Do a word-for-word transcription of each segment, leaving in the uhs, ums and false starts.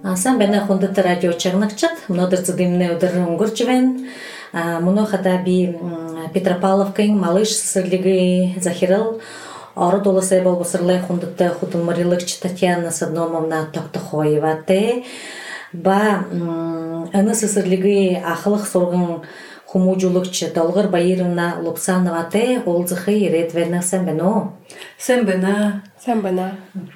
Сам бена хондыты радио чагнакчат, мнодыр цыдымны удыр унгурчевен. Муно хада би Петропавловкин малыш сырлиги захирал. Ору доласы бол босырлай хондыты хутылмарилыкчы Татьяна Садномовна Токтохоева те. Ба аны сырлиги ахылық соргын хумужулукчы Долгыр Баировна Лупсанова те. Ол зыхы ерет вернің сән бено? Сән бена. Сән бена.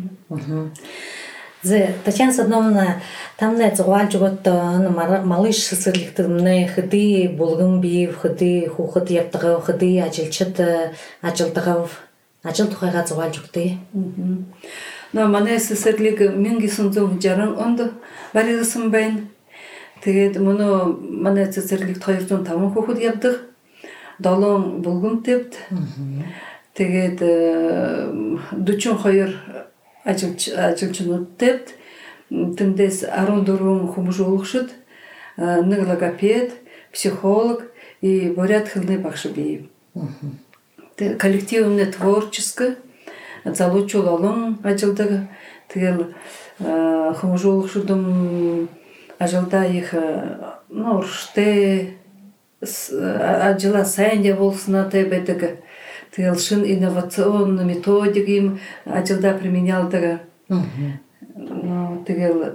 Татьяна Садновна, там не зуал жуготто малыш сырликтымны хыды булгын бив, хыды хухыт яптыгы, хыды ажилчыт ажилтыгы, ажил тухайга зуал жукты. Но мане сырлик минги сунзун жаран онду барысын байн. Тэгээд муну мане сырлик тойрдун тамын хухыт яптык. Долон булгын тепт. Тэгээд дучун хойр ажилчынут тепт, тындес арундурун хумужулукшыт, ны логопед, психолог и борят хылны бакшы бейіп. Коллективымне творческі, залучу лалым ажилдығы, тегел хумужулукшыдым ажилда их урште, ажила сайынде болсына тебедігі. Тегел шын инновационный методик ажилда применялдыга. Тегел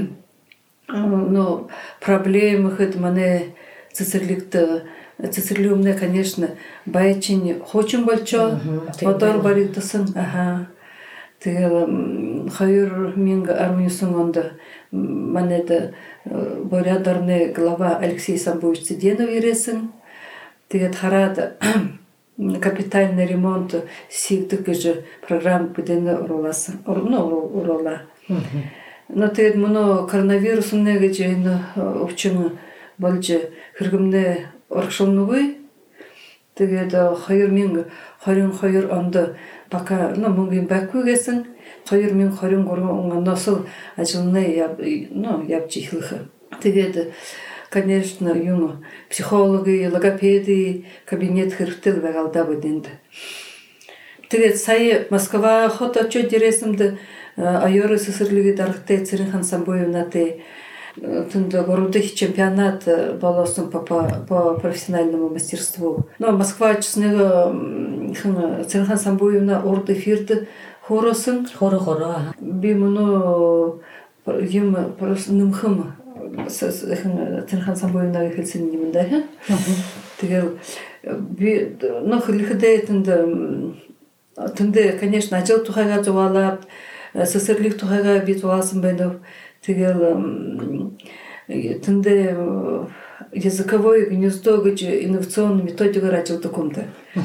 ну проблемы хет мане цицерликты цицерлиумне, конечно, байчин хочем больчо, мотор бариктысын. Ага. Тегел хайыр минга армиясын онда мане да борядарный глава Алексей Самбович Циденов ересін. Тегет харада капитальный ремонт сигдык же программа будены уроласы, ну урола. Но тед муно коронавирусун неге жейны учуну болчу хыргымне оркшолнугуй. Тегед хайыр мин хайыр хайыр анда пока ну мунгин бакугесин хайыр мин хайыр горун насыл ажылны ну япчихлыхы. Тегед конечно, юно психологи, логопеды, кабинет хыртыл вагалда будинды. Тегет сай Москва хота чо дересимді айоры сысырлыги дархты Циринхан Самбоевна те тында городых чемпионат болосын по, по профессиональному мастерству. Но Москва честного Циринхан Самбоевна орды фирды хоросын. Хоро-хоро. Бимуно ем просто нымхым. Циринхан Самбоевна хелсин немендайы. Тегел ну хылыхыдай тында тында, конечно, ажил тухайга жуалап, сысырлик тухайга бит уалсын бәйдов. Тегел тында языковое гнездо гычы инновационный методика рачылды комды.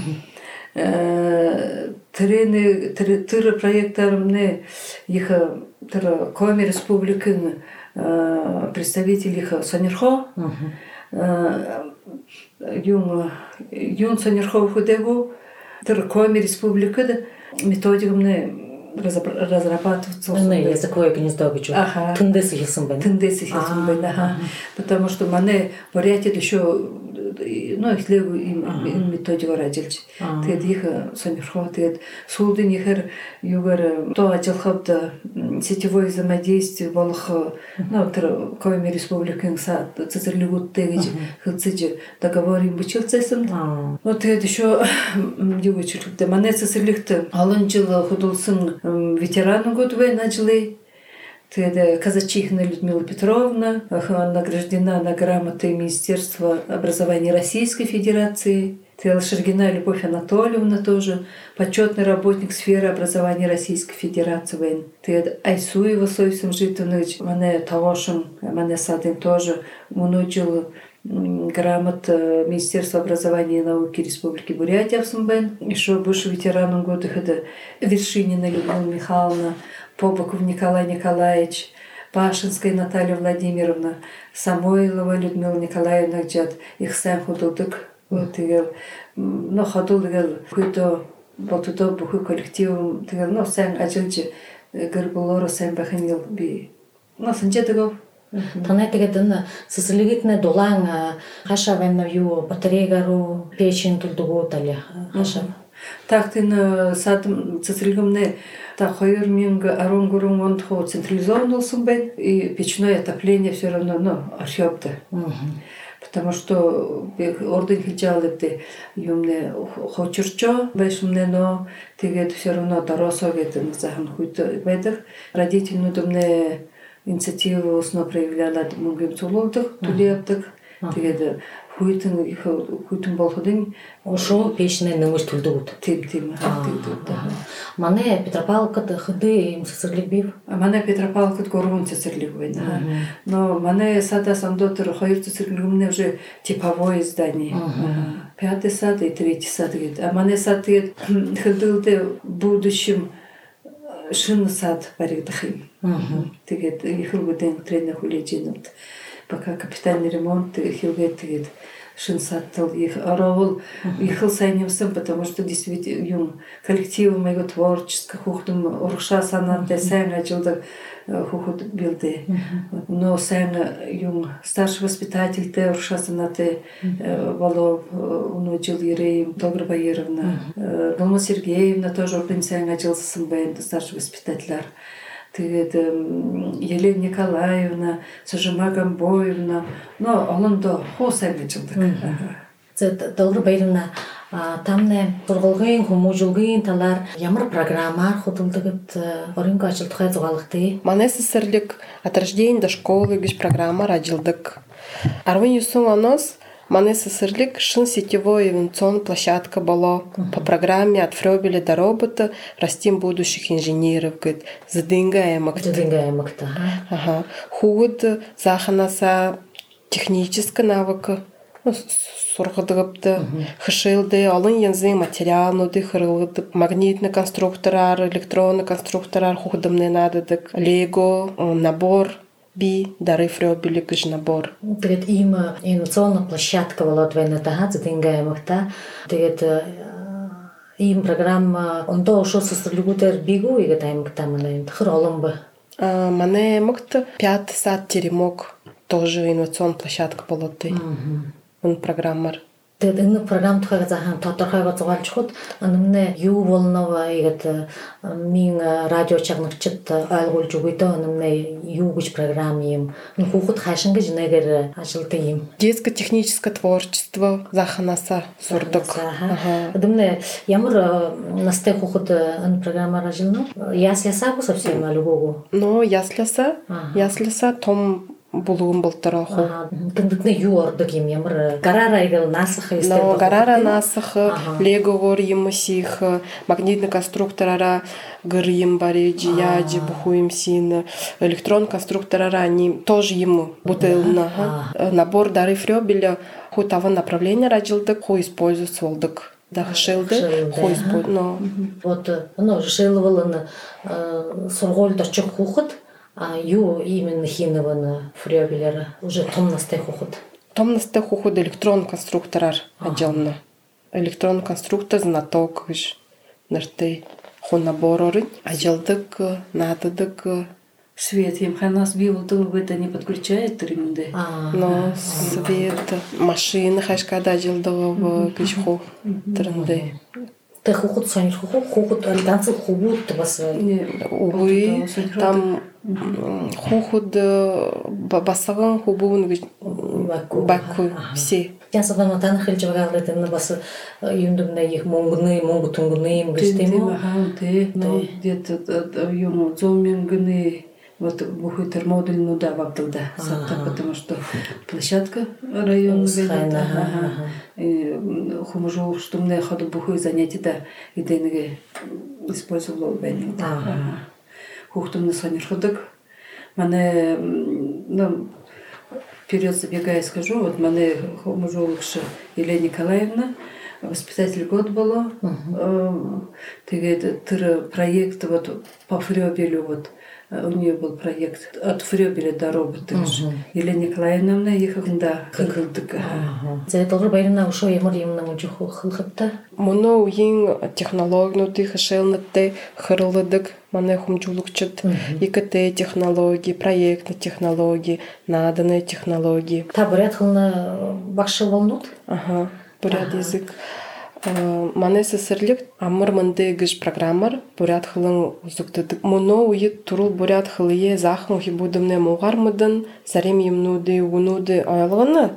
Тырыны тыры проекттарымны их тыры Коми Республикын представитель их Сонерхо, юн юн Сонерхо худегу, тыр Коми Республикы методикамны разрабатываться. Не, языковое гнездо гычу. Ага. Тындесы хилсын бен. Тындесы хилсын бен, ага. Потому что мане вариатит еще ну их легу им методика радильч. Тед их Сонерхо, тед сулдын ихер югар то ажилхабда сетевое взаимодействие волх ну тыр Коми Республикын са цицерлигут тегич хылцыжы договорим бычылцайсым. Но тед еще югачылыкты мане цицерликты алын жылы худулсын ветерану год войны начали. Тед Казачихна Людмила Петровна награждена на грамотой Министерства образования Российской Федерации. Тед Шергина Любовь Анатольевна тоже почетный работник сферы образования Российской Федерации. Тед Айсуева Сойсим Житович, мане Таошин, мане Садин тоже мунучил грамот Министерства образования и науки Республики Бурятия в Сумбен. Еще бывший ветераном года это Вершинина Людмила Михайловна, Побоков Николай Николаевич, Пашинская Наталья Владимировна, Самойлова Людмила Николаевна, где их сам худодык, вот и ну ходил какой-то вот туда бухой коллектив, ну сам ажилчи горбулора сам баханил би, ну санчетагов. Танай тегеден сысылыгитне долаң хаша венна ю батарейгару печин тулдугу тали хаша. Так ты садым цицилгумне та хойр минга аронгурум он тхо централизован олсун бен, и печное отопление все равно, ну, археопта. Потому что орден хиджалыпты юмне хочурчо, бешумне, но тигет все равно доросовет захан хуйто бедах. Родители думне инициативу основно проявляла мугим цуловдых, тулептых, тигет хуйтын их хуйтын болходын. Ошо печне нымыш түлдуут. Тим тим активдуут. Мане Петропавловкада хыды им цицерлибив. Мане Петропавловкад горун цицерлибив. Но мане сада сандотер хойр цицерлибивне уже типовое здание. Пятый сад и третий сад. А мане сад хыдылды в будущем шин сад баригдахим. Тигет ихылгуден тренер хуледжинут. Пока капитальный ремонт хилгет тигет шин сад тал их оровал ихыл сайнемсым, потому что действительно юм коллективы моего творческого хухтум урша санатте сайна жылда хухут билды. Но сайна юм старший воспитатель те урша санатте вало унучил Ереем Тогра Баировна. Галма Сергеевна тоже урпин сайна жылса сымбайын старший воспитателяр. Тигет Елена Николаевна, Сажима Гамбоевна, но олондо хосайны жылдык. Тогра Баировна тамне тургулгын хумужулгын талар ямар программар худулдыгыт орынга ачылтыга зугалыкты. Мане сесерлик от рождения до школы гыч программа раджилдык. Арвын юсун онос Мане сесерлик шин сетевой инновационная площадка была по программе от Фрёбеля до робота растим будущих инженеров, говорит, задынгаемок. Задынгаемок-то. Ага. Худ заханаса техническая навыка. Сургадыгыпты, хышылды, алын янзы материалнуды, хырылды, магнитный конструкторар, электронный конструкторар, худымны нададык, лего, набор. Би, дары Фрёбеля гыж набор. Тегет им инновационная площадка была отвена тага, задынгаемок-та. Тегет им программа, он то ушел со стрелюгутер бигу, и гатаймок-та мане хролом бы. Мане мокта пятый сад теремок, тоже инновационная площадка была ты. Он программар. Тегет инна программ тухайга захан тоторхайга зугалчхуд, анымне ю волнова игет мин радио чагныкчыт айлгул жугуйта анымне ю гыч программием. Ну хухут хайшынга жинегер ажылтыйым. Детско-техническое творчество заханаса сурдук. Дымне ямар насте хухут ан программа ажылны? Ясляса бу совсем алугу. Но ясляса, ясляса том булугун болтороху. Тындыкны юордык им ямар гарара игыл насыхы истер. Но гарара насыхы, лего гор емысих, магнитный конструкторара гырым баре джияджи бухуем син, электрон конструкторара они тоже ему бутылна. Набор дары Фрёбеля ху того направления раджилдык, ху использует сволдык. Да, шилды, ху использует. Вот, ну, шилывалын сурголь дочок хухот. А ю именно хинована Фрёбелера уже томнастай хухот. Томнастай хухот электрон конструкторар отделно. Электрон конструктор знаток гыш нырты ху наборорын отделдык нададык. Свет, емханас бивултын это не подключает тримунде. Но свет машина хашкада отделдыгы гыш ху трынды. Ты хухот сонир хухот, хухот альганцыл хубут басы. Увы, там хухот басаган хубун баку все. Я садам натан хилчевагал это на басы юндум на их монгны, монгу тунгны им гыстему. Ты, ну где-то ему зомингны. Вот бухой термодуль, ну да, ваптал, да, потому что площадка районная, хумужу, что мне ходу бухой занятий, да, и деньги использовал бенни, да. Хухтум на сонер ходок, мане, ну, вперед забегая скажу, вот мане хумужу лучше Елена Николаевна, воспитатель год было, ты проект вот по Фрёбелю вот. У нее был проект от Фрёбеля до робота. Елена Николаевна ехала хылдык. За Тогра Баировна ушо ямар юмна мужуху хылхытта. Моно уин технологнуты хашелнытты хырлыдык мане хумчулукчыт. ИКТ технологии, проектные технологии, наданные технологии. Та бурят хылна бакшы волнут? Ага, бурят язык. Мане сесерлик амыр мынды гыш программар бурят хылын узуктыдык. Моно уйыт турул бурят хылые захын хибудымне моғармыдын, зарем емнуды, унуды аялғыны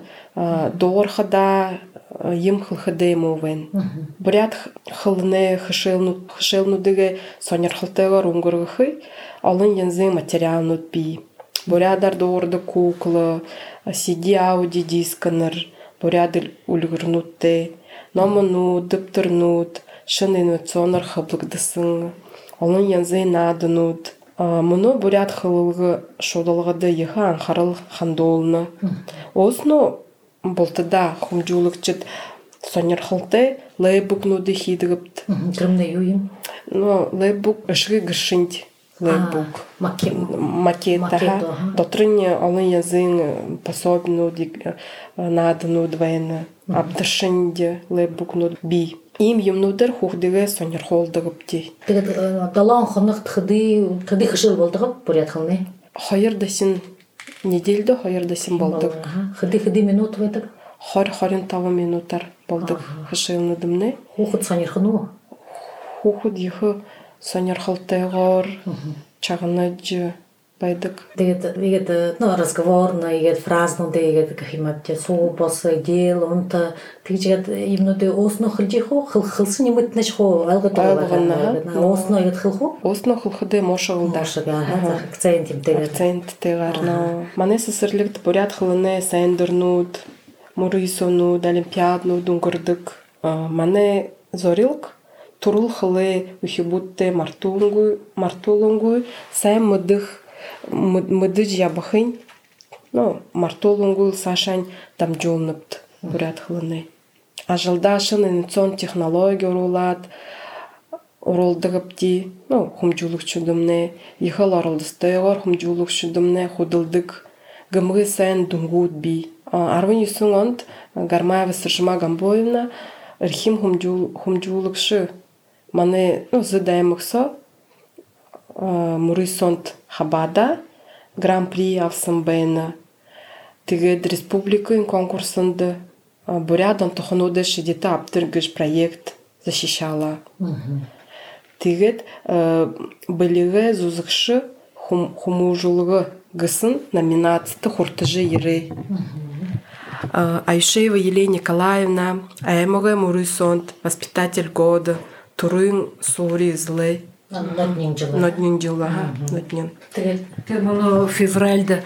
доғырхада ем хылхыды емовен. Бурят хылыне хышелнудыге сонерхылтыгар уңгырғықы, алын янзы материалнуд бі. Бурядар доғырды куклы, си ди ауди дисканыр, буряды ульгырнутты. Номанут, дыптырнут, шын инновационар хыблыгдысын, олон янзы надынут. Мұны бурят хылылғы шодалғады ехы анхарыл хандолны. Осыны болтыда хумжулықчыд сонер хылты лейбукнуды хидігіпті. Кірімді юйым? Лейбук үшігі гішінді. Лейбук. Макет. Дотрыне олон язын пособнуд, надынуд вайны. Абдышынды лейбукнуд би. Им емнудыр хухдығы сонер холдығыпты. Далан қынық қыды қышыл болдығып бурят хылны? Хайырдасин неделді хайырдасин болдық. Қыды-қыды минут вайдық? Хар-харин тавы минутар болдық қышылнудымны. Хухуд сонер хыну? Хухуд ехы сонер хылтығыр, чағыныджы байдық. Дегет, ну, разговорно, егет фразно, дегет, кахиматте, соубасы, дел, онта, тегет, имнуды осыны хылжиху, хылсы немытныш ху, алғы тұрға. Осыны егет хылху? Осыны хылхыды мошығылдар. Мошыға, акцентим тегет. Акцент тегар. Мане сесірлікті бурят хылыны сайындырнуд, мурыйсонуд, олимпиаднуд, уңгырдық. Мане зорилк, турул хылы ухибутты мартулунгу, сайын мыдық, мыдыж ябахын, ну, мартулунгу сашань там жолныпты бурят хылыны. А жылдашын инновацион технология урулат, уролдығыпты, ну, хумжулық чудымны, ехал арылдыстығыр хумжулық чудымны худылдық, гымғы сайын дунгуд би. Арвын юсын онд Гармаева Сыржыма Гамбоевна Рхим хумжулықшы маны зыдаймықса Мурисонт Хабада Гран-при авсамбайна тігед республикын конкурсынды бурядан тұхынуды шедеті аптыргыш проект защищала. Тігед білігі зузықшы хумужулығы гысын номинацияты хуртыжы ері. Айшеева Елена Николаевна, Аймога Мурисонт, воспитатель года, Турын Сури Злей. Нотнин жылы. Нотнин жылы, нотнин. Мұны февральда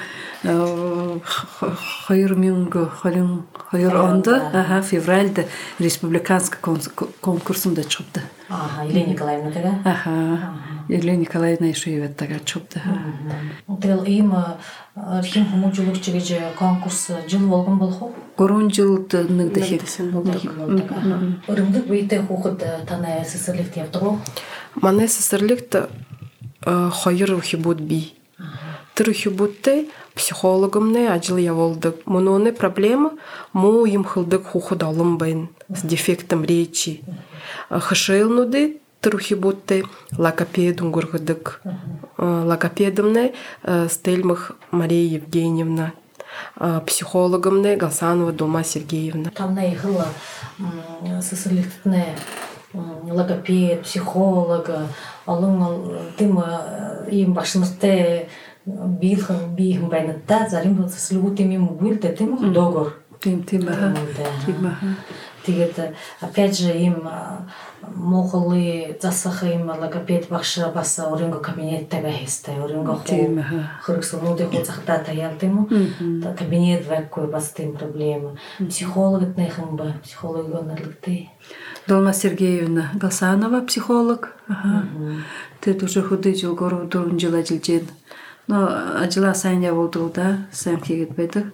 хайыр мюнгі, хайыр онды, февральда республиканский конкурсында чыпты. Елена Николаевна тігі? Аха, Елена Николаевна Айшеева тігі чыпты. Тіл им Рхим хумужулық чыгыжы конкурс жыл болғын бұл ху? Көрін жылды нүгді Үрімдік бейті хухыд тана сесірлікті епті ғо? Мане сесірлікті хайыр ухибуд би. Тыр ухибудты психологымны ажыл яволдық. Мұны проблема, му им хылдық хухыд алым байын с дефектом речи. Хышылнуды Трухибутты логопедум гургыдык. Логопедымны Стельмах Мария Евгеньевна. Психологымны Галсанова Дома Сергеевна. Там на их сесіліктіне логопед, психолог, алың тым им башынырты билхын бейхін байнытта, зарим сесілігу темем бүлді, тым доғыр. Тим, тим, Тегет, опять же, им моғылы засақы им логопед бақшы басы орынғы кабинетті бәхесті, орынғы қол қырықсынуды қолсақта таялдымы, кабинет вәк кой бастым проблема. Психолог етнайхын ба, психолог гонарлықты. Долма Сергеевна Галсанова, психолог. Тет уже худы жыл гору дұрын жыл ажылжен. Но ажыла сайын я болдығы да, сайын кегет бәдік.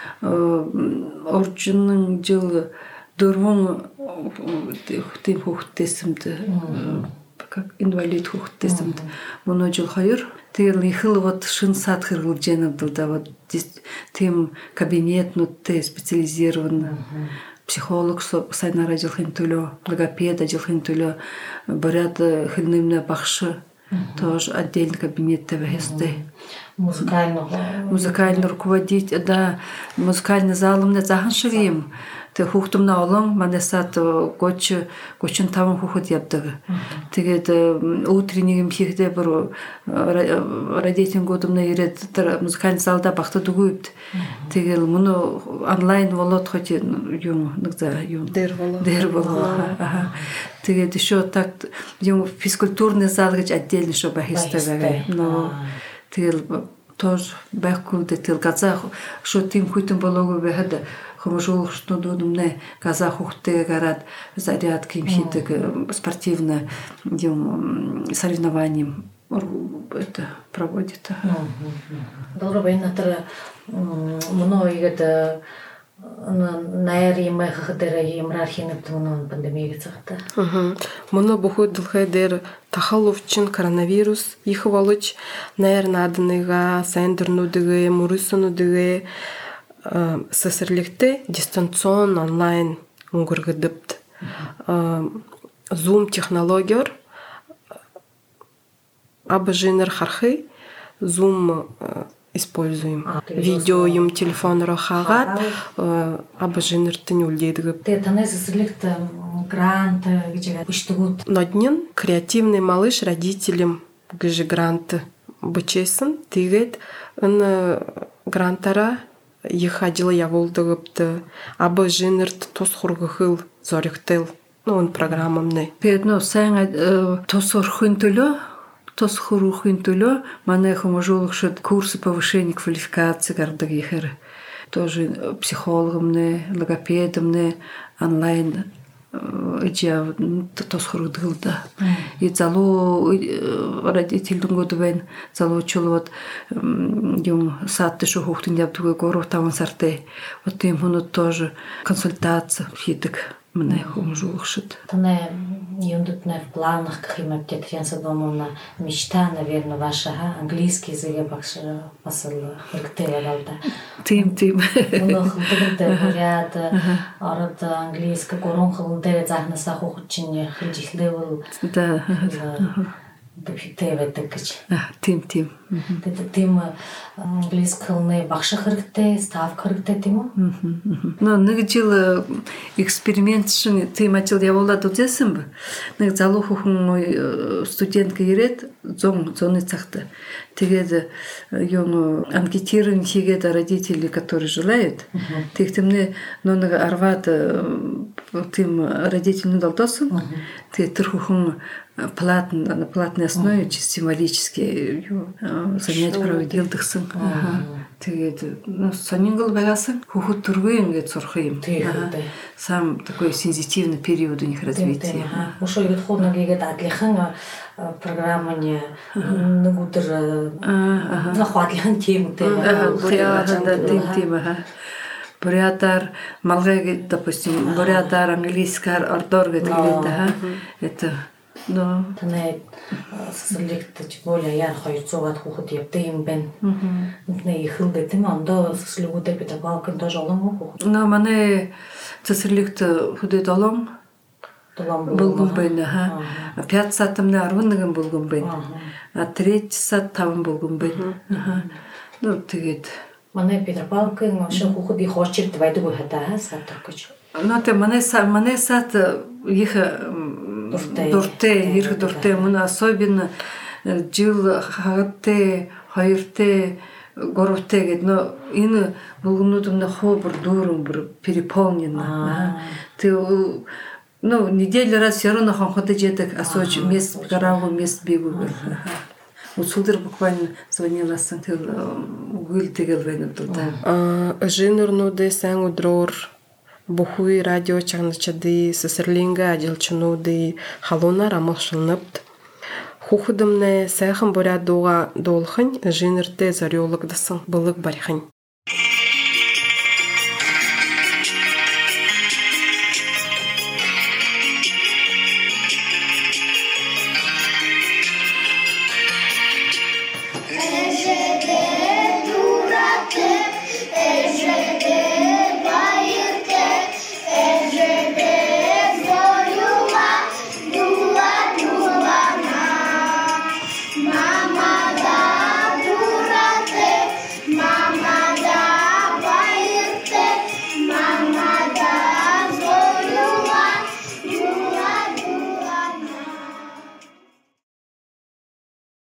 Орчынның жыл дұрвың тем хуқтесімді, как инвалид хуқтесімді. Мұны жыл хайыр. Тегел ехыл вот шын сатхыр ғыл женімді да, вот тем кабинет нутты специализированный. Психолог сайнара жылхын төлі, логопеда жылхын төлі, барят хылнымны бақшы, тоже отдельный кабинет тәбәхесті. Музыкальный. Музыкальный руководитель, да, музыкальный залымны захын шығайым. Тэг хүүхдэмнээ олон манай сад гоч гучин таван хүүхэд явдаг. Тэгээд өдрийн нэг юм хийхдээ бүр радиотингуудымнаа ирээд тэр музыкальный залда багтаад өгөөд. Тэгэл мөн онлайн болоод хоч юм нэг за юм дээр болоо. Дээр болоо. Тэгээд еще так юм физкультурный зал гэж отдельно еще байх ёстой байгаа. Но тэгэл тоже байхгүй тэгэл газаа шүү тийм хүйтэн болоогүй байхад хомошуулгчнууд өмнө газаа хүүхдээ гараад зарядки юм хийдэг спортивно юм соревнования это проводит. Добро байнатар мөн игээд найр юм хахадэр юмраар хийнэт мөн пандемиг цагта. Мөн бүхэл дэлхий дээр тахалувчин коронавирус их болж найр наадныга сандернуудыгэ мөрөсөнүүдыгэ сэсэрлэгтэй дистанцион онлайн өнгөргөдөд Zoom технологиор абажинер хархи Zoom используем. Видео юм телефоноор хагаад абажинертэн үлдээдэг. Тэгээ танай сэсэрлэгт грант гэж бичдэгүүд. Ноднин креативный малыш родителям гэж грант бичсэн. Тэгээд энэ грантара их ажил явуулдагт абажинерт тус хургахыл зоригтэл нүүн программны. Тэгээд нөө сайн тус урахын төлөө тус хөрөхийн төлөө манай хомжуулагчид курсы повышения квалификации гардаг ихэр тоже психологомны, логопедомны онлайн ичээ тус хөрөгдөл да. И залуу родителдгүүд байна. Залуучууд юм сааттай шүү хүүхдийн явдаг гурав таван сартай. Вот тийм хүмүүс тоже консультация хийдэг. Манай хомжуулагчид. Танай юндутна в планах каким-то на мечта, наверное, ваша английский язык багш посыл хөргтэй да. Тийм тийм. Мөн хөлтөнд хараад ород английский гурван хөлн дээр заахнасаа хүүхэд чинь хэлж эхлэвэл да. Дэвтэй байдаг гэж. Тийм тийм. Тэгээд тийм английский хэлний багш хэрэгтэй, став хэрэгтэй тийм үү? Но нэг жил эксперимент шин тийм ажил явуулаад үзсэн ба. Нэг залуу хүүхэн студентка ирээд зон зоны цагта. Тэгээд юм анкетирование хийгээд родители, которые желают. Тэг тэмнэ нэг арваад тийм родители долдосон. Тэгээд тэр хүүхэн платно, на платной основе чисто символически занятия проводил гэсэн. Тэгээд ну сонингл байгасан хүүхэд төргөө ингээд сурах юм. Сам такой сенситивный период у них развития. Ушо игэд хурнаг игэд адлихан программаны нэг өдөр нахвадлихан темтэй. Тийм тийм аа. Бурятар, малгай, допустим, бурятар, английскар, ордор гэдэг да. Это но танай сэсэрлэгт более яар хоёрцуугаад хүүхэд явдаг юм байна. Эндний их хэл гэдэг юм ондоо сэсэрлэгүүдээр бид балкон дож олон хүүхэд. Но манай сэсэрлэгт хүүхэд олон болгон байна. пять сатамны арван нэгэн болгон байна. А третий сат таван болгон байна. Ну тэгээд манай Петропавлкын ошо хүүхэд их очирд байдаг байхаа сатдаг гэж. Но тэ манай манай сат их дуртай, их дуртай мөн особенно жил хагаттай, хоёртай, гуравтай гэдэг нөө энэ болгонууд өмнө хобр дүүрэн бүр переполнено. Тэ ну неделю раз все равно ходить ядаг асууж мест гараагүй мест бийгүй. Усудэр буквально звонила сан тэр үйл тэгэл байна да. А жинернүүдээ сайн өдрөөр бүхүй радио чагначдын сэсэрлингэ ажилчнуудын халуунаар амгалшилнавд хүүхэдэмнээ сайхан буря дууга дуулахын жинертэй зориулагдсан былэг барихын